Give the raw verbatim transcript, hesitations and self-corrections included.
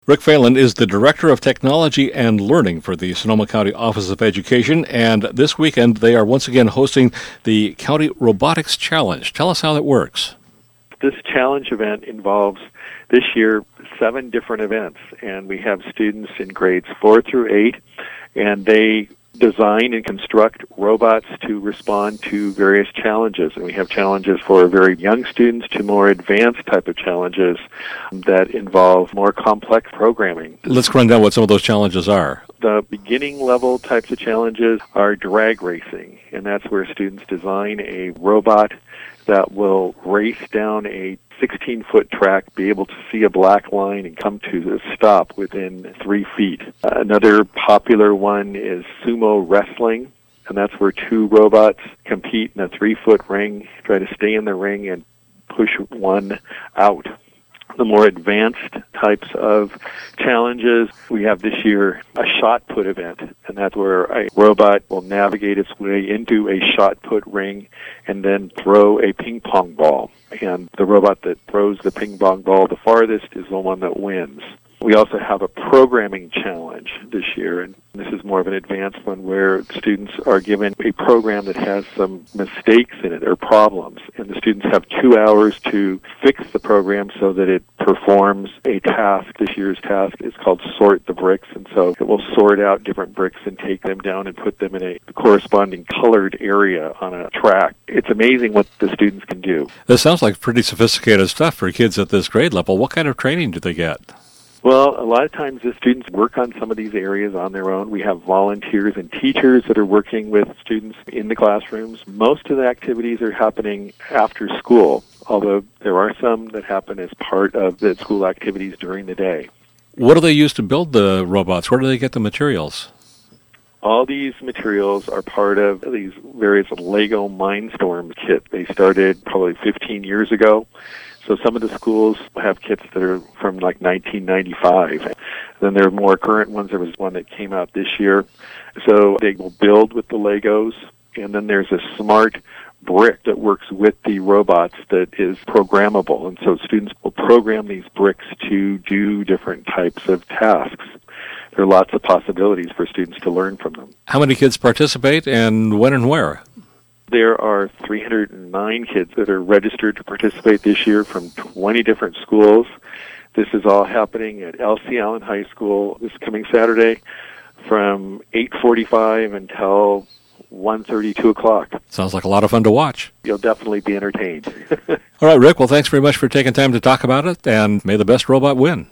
Rick Phelan is the Director of Technology and Learning for the Sonoma County Office of Education, and this weekend they are once again hosting the County Robotics Challenge. Tell us how that works. This challenge event involves, this year, seven different events, and we have students in grades four through eight, and they design and construct robots to respond to various challenges. And we have challenges for very young students to more advanced type of challenges that involve more complex programming. Let's run down what some of those challenges are. The beginning level types of challenges are drag racing, and that's where students design a robot that will race down a sixteen-foot track, be able to see a black line and come to a stop within three feet. Uh, another popular one is sumo wrestling, and that's where two robots compete in a three-foot ring, try to stay in the ring and push one out. The more advanced types of challenges, we have this year a shot put event, and that's where a robot will navigate its way into a shot put ring and then throw a ping pong ball. And the robot that throws the ping pong ball the farthest is the one that wins. We also have a programming challenge this year, and this is more of an advanced one where students are given a program that has some mistakes in it or problems, and the students have two hours to fix the program so that it performs a task. This year's task is called Sort the Bricks, and so it will sort out different bricks and take them down and put them in a corresponding colored area on a track. It's amazing what the students can do. This sounds like pretty sophisticated stuff for kids at this grade level. What kind of training do they get? Well, a lot of times the students work on some of these areas on their own. We have volunteers and teachers that are working with students in the classrooms. Most of the activities are happening after school, although there are some that happen as part of the school activities during the day. What do they use to build the robots? Where do they get the materials? All these materials are part of these various Lego Mindstorm kits. They started probably fifteen years ago. So some of the schools have kits that are from like nineteen ninety-five. Then there are more current ones. There was one that came out this year. So they will build with the Legos, and then there's a smart brick that works with the robots that is programmable. And so students will program these bricks to do different types of tasks. There are lots of possibilities for students to learn from them. How many kids participate, and when and where? There are three hundred nine kids that are registered to participate this year from twenty different schools. This is all happening at Elsie Allen High School this coming Saturday from eight forty-five until one thirty, two o'clock. Sounds like a lot of fun to watch. You'll definitely be entertained. All right, Rick, well, thanks very much for taking time to talk about it, and may the best robot win.